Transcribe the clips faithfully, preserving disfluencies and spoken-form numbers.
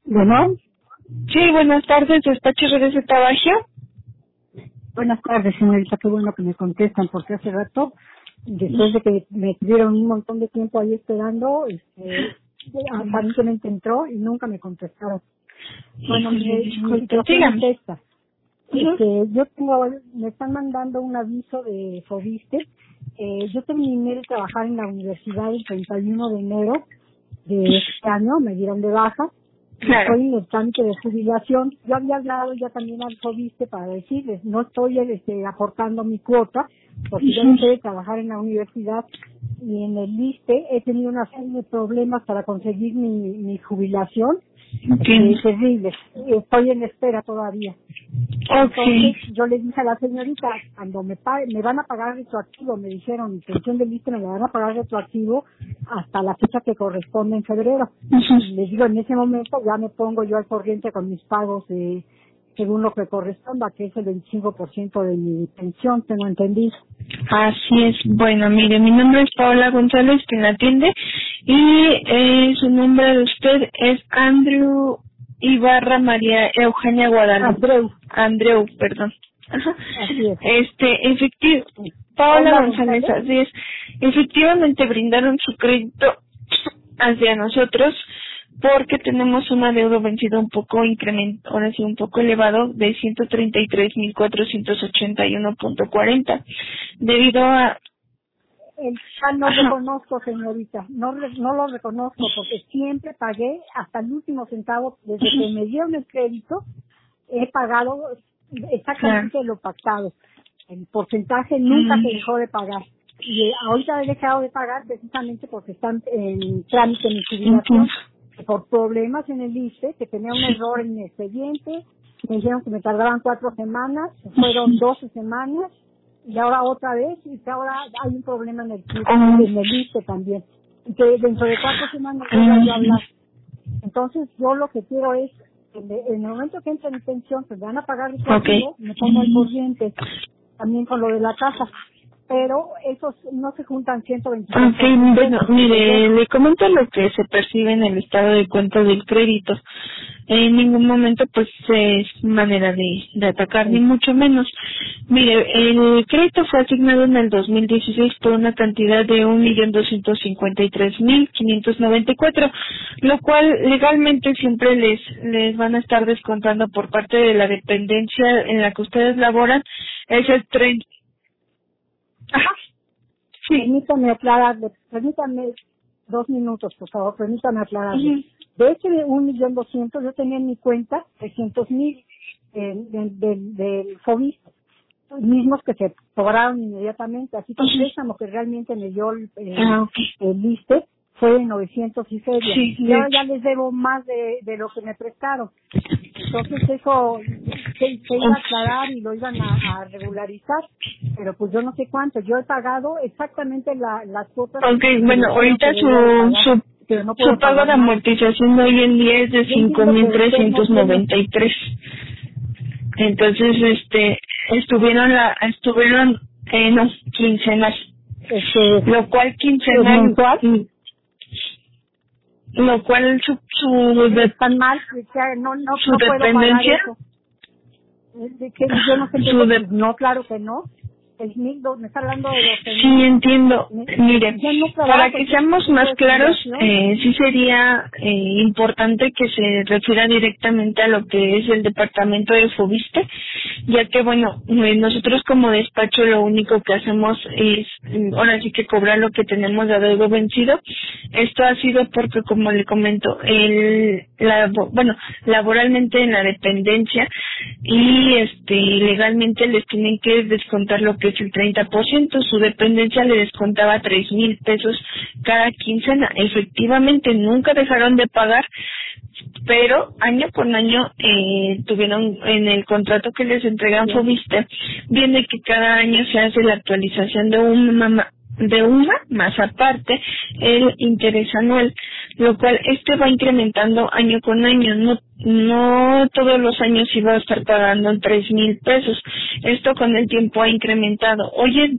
Bueno, Sí, buenas tardes, despacho Redes de Tabagio. buenas tardes, señorita. Qué bueno que me contestan, porque hace rato, después de que me tuvieron un montón de tiempo ahí esperando, este, aparentemente entró y nunca me contestaron. Bueno, Híjole, mi, mi disculpe, situación es dígame. esta. Este, yo tengo, me están mandando un aviso de Fobiste. Eh, yo terminé de trabajar en la universidad el treinta y uno de enero de este año, me dieron de baja. Claro. Estoy en el trámite de jubilación. Yo había hablado ya también al Fobiste para decirles, no estoy este, aportando mi cuota, porque yo dejé de trabajar en la universidad y en el ISSSTE he tenido una serie de problemas para conseguir mi, mi jubilación. Entiendo. Eh, terrible. Estoy en espera todavía. Entonces Ok. yo le dije a la señorita, cuando me pa- me van a pagar retroactivo, me dijeron, mi pensión del ISSSTE me la van a pagar retroactivo hasta la fecha que corresponde en febrero. Ujú. Y les digo, en ese momento ya me pongo yo al corriente con mis pagos de según lo que corresponda, que es el veinticinco por ciento de mi pensión, tengo entendido. Así es. Bueno, mire, mi nombre es Paola González, quien la atiende, y eh, su nombre de usted es Andrew Ibarra María Eugenia Guadalupe. Andreu, Andreu, perdón. Ajá. así es. Este, efectivo. Sí. Paola Paola González, González, así es. Efectivamente brindaron su crédito hacia nosotros porque tenemos un adeudo vencido un poco incremento, ahora sí un poco elevado de ciento treinta y tres mil cuatrocientos ochenta y uno punto cuarenta debido a el cual no ajá, reconozco, señorita, no re- no lo reconozco porque siempre pagué hasta el último centavo desde que me dieron el crédito, he pagado claro, exactamente lo pactado. El porcentaje nunca mm, se dejó de pagar. Y eh, ahorita he dejado de pagar precisamente porque están en trámite mi jubilación entiendo. por problemas en el ISSSTE, que tenía un error en mi expediente, me dijeron que me tardaban cuatro semanas, fueron doce semanas, y ahora otra vez, y que ahora hay un problema en el CUT, Ah, en el ISSSTE también, y que dentro de cuatro semanas vuelva yo a mm, hablar. Entonces yo lo que quiero es, en el, en el momento que entre mi pensión, que me van a pagar ok. retroactivo, me pongo al corriente, también con lo de la casa, pero esos no se juntan ciento veintiséis Ok, mil bueno, pesos, digo yo. mire, le comento lo que se percibe en el estado de cuenta del crédito. En ningún momento, pues, es manera de, de atacar, ni Sí. mucho menos. Mire, el crédito fue asignado en el dos mil dieciséis por una cantidad de un millón doscientos cincuenta y tres mil quinientos noventa y cuatro, lo cual legalmente siempre les, les van a estar descontando por parte de la dependencia en la que ustedes laboran, es el treinta. Ajá, sí. Permítame aclararle, permítame dos minutos, por favor, permítame aclararle. Ujú. De ese un millón doscientos, yo tenía en mi cuenta trescientos mil eh, del del del FOBIS, mismos que se cobraron inmediatamente, así que el Ujú. préstamo que realmente me dio el, el, Ah, ok. el ISSSTE fue de novecientos y feria. Sí, Y de ahora ya hecho. les debo más de, de lo que me prestaron. Entonces eso se, se iba a aclarar y lo iban a, a regularizar, pero pues yo no sé cuánto. Yo he pagado exactamente la, las cuotas Ok, que me bueno, dijeron que ahorita debía de su, pagar, su, pero no su puedo pago pagar de más. amortización de hoy en día es de Yo cinco entiendo que mil usted no trescientos tiene, noventa y tres. Entonces, este, estuvieron la, estuvieron, eh, no, quincenal. este, Lo cual es quincenal, mensual, mm, lo cual su, su, de- están mal, que sea, no, no, su no puedo pagar dependencia, eso. Es de que yo no sé qué, su de, pues no, claro que no. El mil, dos- me está hablando de doce sí, mil. entiendo. Mire, Ya no para trabajo, que yo seamos tipo más de claros, jubilación. eh, sí sería eh, importante que se refiera directamente a lo que es el departamento de Fobiste, ya que, bueno, eh, nosotros como despacho lo único que hacemos es, mm, ahora sí que cobrar lo que tenemos de adeudo vencido. Esto ha sido porque, como le comento, el, la, bueno, laboralmente en la dependencia y este legalmente les tienen que descontar lo que es el treinta por ciento. Su dependencia le descontaba tres mil pesos cada quincena. Efectivamente nunca dejaron de pagar, pero año con año eh, tuvieron en el contrato que les entregan Fobiste, viene que cada año se hace la actualización de un mama- de una más aparte el interés anual, lo cual este va incrementando año con año. No no todos los años iba a estar pagando tres mil pesos. Esto con el tiempo ha incrementado. Oye,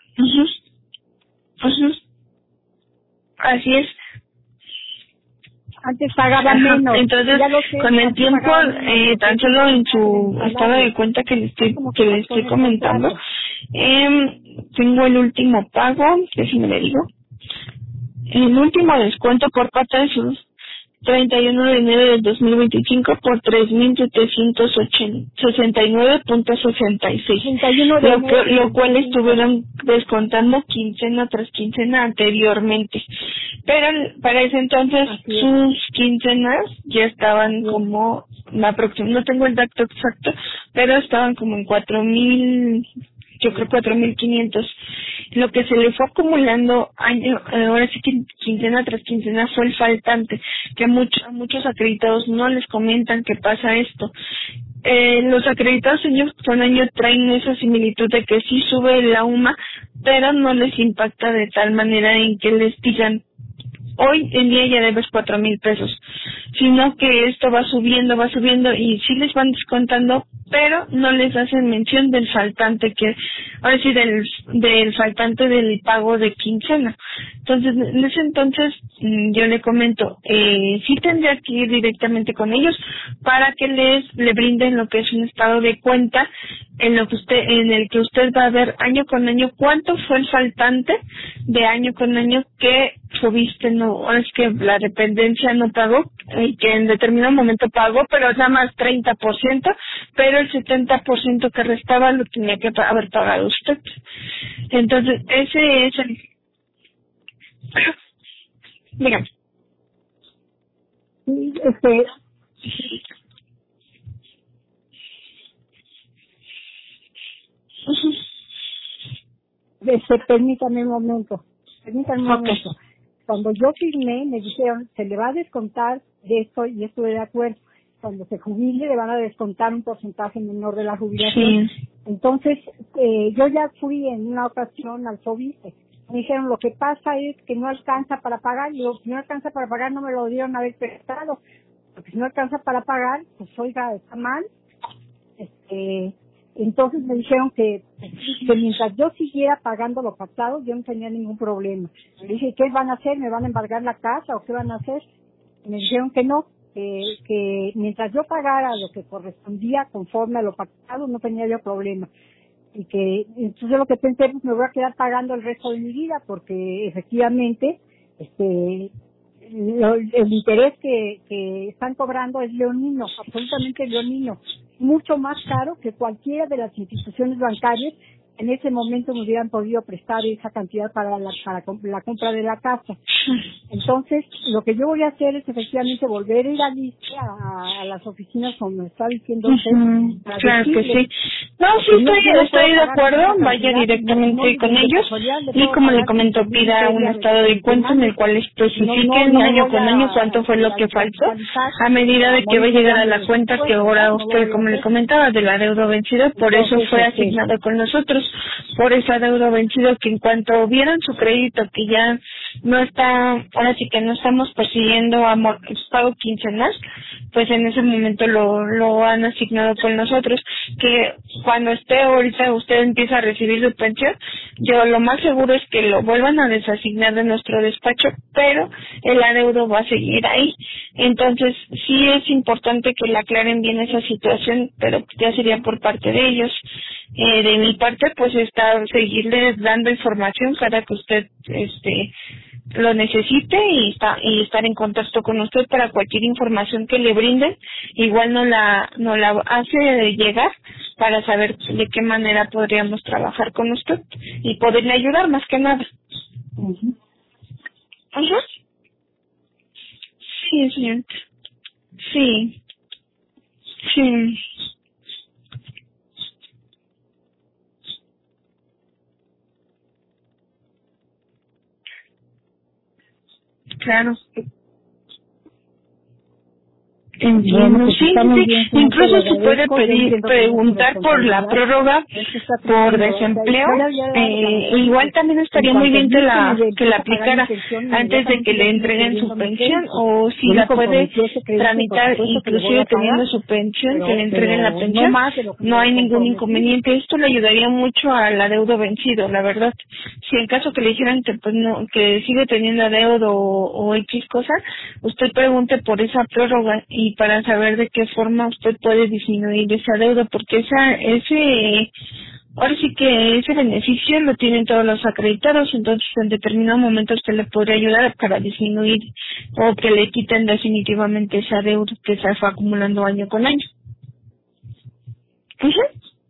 ujú, ujú, así es. Antes pagaba menos. Entonces, sé, con el tiempo, eh, tan solo en su estado de cuenta que le estoy, que le estoy comentando, eh, tengo el último pago, déjeme le digo, el último descuento por parte de sus treinta y uno de enero del dos mil veinticinco por tres mil setecientos sesenta y nueve punto sesenta y seis, lo, que, lo cual estuvieron descontando quincena tras quincena anteriormente. Pero para ese entonces sus quincenas ya estaban como, no tengo el dato exacto, pero estaban como en cuatro mil, yo creo cuatro mil quinientos. Lo que se le fue acumulando año, ahora sí que quincena tras quincena fue el faltante, que a, mucho, a muchos acreditados no les comentan que pasa esto. Eh, los acreditados año con año traen esa similitud de que sí sube la U M A, pero no les impacta de tal manera en que les digan, hoy en día ya debes cuatro mil pesos, sino que esto va subiendo, va subiendo y sí les van descontando, pero no les hacen mención del faltante, que ahora sí del, del faltante del pago de quincena. Entonces, en ese entonces yo le comento, eh, sí tendría que ir directamente con ellos para que les le brinden lo que es un estado de cuenta en lo que usted, en el que usted va a ver año con año cuánto fue el faltante de año con año que Foviste no, es que la dependencia no pagó, y que en determinado momento pagó, pero nada más treinta por ciento, pero el setenta por ciento que restaba lo tenía que haber pagado usted. Entonces, ese es el... Dígame. Este... Este, permítame un momento, permítame un Okay. momento. Cuando yo firmé, me dijeron, se le va a descontar de esto y estuve de acuerdo. Cuando se jubile, le van a descontar un porcentaje menor de la jubilación. Sí. Entonces, eh, yo ya fui en una ocasión al Foviste. Me dijeron, lo que pasa es que no alcanza para pagar. Y digo, si no alcanza para pagar, no me lo dieron haber prestado. Porque si no alcanza para pagar, pues oiga, está mal. Este, entonces me dijeron que, que mientras yo siguiera pagando lo pactado, yo no tenía ningún problema. Le dije, ¿qué van a hacer? ¿Me van a embargar la casa o qué van a hacer? Y me dijeron que no, que, que mientras yo pagara lo que correspondía conforme a lo pactado, no tenía yo problema. Y que, entonces lo que pensé, pues me voy a quedar pagando el resto de mi vida, porque efectivamente, este, lo- el interés que, que están cobrando es leonino, absolutamente leonino, mucho más caro que cualquiera de las instituciones bancarias en ese momento me hubieran podido prestar esa cantidad para la, para com- la compra de la casa. Entonces, lo que yo voy a hacer es efectivamente volver a ir a Liste, a, a las oficinas, como me está diciendo usted, Uh-huh. para Claro que decirles, sí. No, sí porque no, estoy, yo no estoy puedo de pagar acuerdo, esa vaya cantidad, directamente no, con ni de ellos casualidad le y puedo como le pagar comento, quince mil pida un ferias de estado de cuenta en el cual no, no, especifiquen no me año voy con a, año cuánto fue lo a, que a faltó, capitalizar a medida para de que va a morirme de llegar a hambre la cuenta que después, ¿verdad? ahora No lo usted, voy a como le hacer. comentaba, del adeudo vencido, por eso Entonces, fue este, asignado con nosotros, por ese adeudo vencido, que en cuanto vieran su crédito que ya no está, ahora sí que no estamos persiguiendo amor, pago quincenal, pues en ese momento lo, lo han asignado con nosotros, que cuando esté ahorita usted empieza a recibir su pensión, yo lo más seguro es que lo vuelvan a desasignar de nuestro despacho, pero el adeudo va a seguir ahí. Entonces sí es importante que le aclaren bien esa situación, pero ya sería por parte de ellos. Eh, de mi parte, pues está seguirles dando información cada que usted este lo necesite y está y estar en contacto con usted para cualquier información que le brinden, igual no la no la hace llegar para saber de qué manera podríamos trabajar con usted y poderle ayudar más que nada. uh-huh. Ajá. Sí, señorita. Sí. Sí. Claro. Entiendo, Bueno, sí, pues está sí, muy sí. bien, señor, te Incluso lo se puede agradezco. Yo pedir, entiendo que no es su preguntar por la responsabilidad, prórroga esto está por tremendo. O sea, desempleo. yo le había dado la Eh, razón igual que también en estaría muy cuanto bien que vi que me la que la empieza a pagar mi aplicara pensión, antes de que inmediatamente le yo sigo entreguen su pidiendo mi pensión, crédito. o si Yo me la puede comprometí a ese crédito y por tramitar supuesto que lo voy inclusive a teniendo pagar, su pensión, que le pero entreguen la pero no pensión. más de lo que No me hay ningún comprometí. inconveniente. Esto le ayudaría mucho al adeudo vencido, la verdad. Si en caso que le dijeran que pues no, que sigue teniendo adeudo o, o X cosa, usted pregunte por esa prórroga y para saber de qué forma usted puede disminuir esa deuda, porque esa ese ahora sí que ese beneficio lo tienen todos los acreditados, entonces en determinado momento usted le podría ayudar para disminuir o que le quiten definitivamente esa deuda que se fue acumulando año con año. Ujú.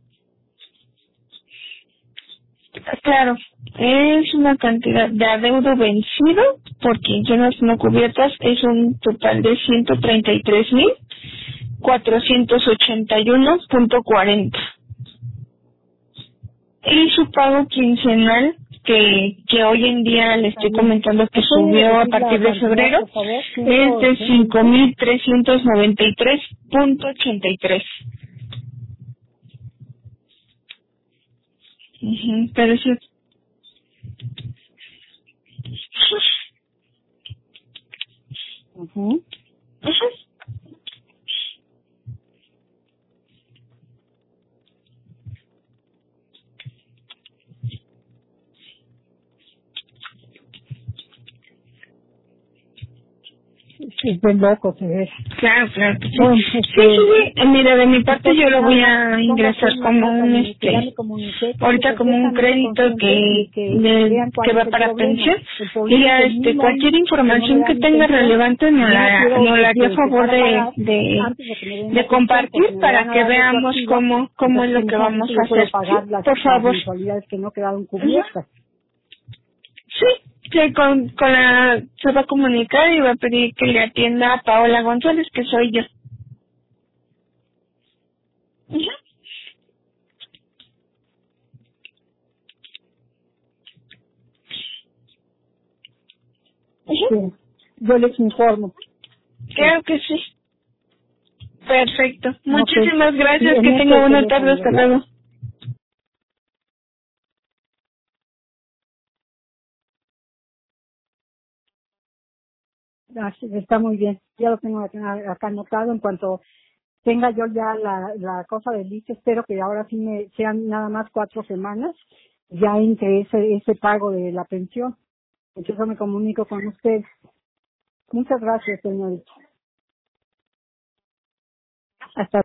Claro, es una cantidad de adeudo vencido por quincenas no cubiertas, es un total de ciento treinta y tres mil cuatrocientos ochenta y uno punto cuarenta. Y su pago quincenal, que, que hoy en día le estoy comentando que ¿Me puede subió a repetir partir la de cantidad, febrero, por favor? es de ciento cinco mil trescientos noventa y tres punto ochenta y tres. Ujú, pero sí. Ujú. Ujú. Es de loco se ve. Claro, claro que sí. Bueno, Sí, sí, este, sí. Eh, Mira, de mi parte yo entonces lo nada voy más a pongo aquí ingresar en la como nota un, de que ya me este, comuniqué, que estoy ahorita como un perfectamente crédito consciente que, y que de, vean cuál que es va el para problema. pensión. El Y problema es ya, el este, mismo cualquier I M S S que no me información da que mi tenga pensión relevante y no yo no la, quiero no la haría a este, favor empezar a de, pagar de, antes de que me den de la pensión compartir porque me la para van a que dar veamos retroactiva. cómo, cómo es Entonces lo en que ese vamos momento yo a puedo hacer. Sí, pagar las, por las favor. mensualidades que no quedaron Ujú. cubiertas. Sí, que con, con la, se va a comunicar y va a pedir que le atienda a Paola González, que soy yo. Ujú. Ujú. Sí, yo les informo. Sí. Claro que sí. Perfecto. Ok. Muchísimas Sí, gracias. en Que este tenga buena tarde. teléfono, Hasta ¿verdad? luego. Ah, sí, está muy bien. Ya lo tengo acá, acá anotado. En cuanto tenga yo ya la, la cosa del I S S S, espero que ahora sí me sean nada más cuatro semanas ya entre ese, ese pago de la pensión. Entonces me comunico con usted. Muchas gracias, señorita. Hasta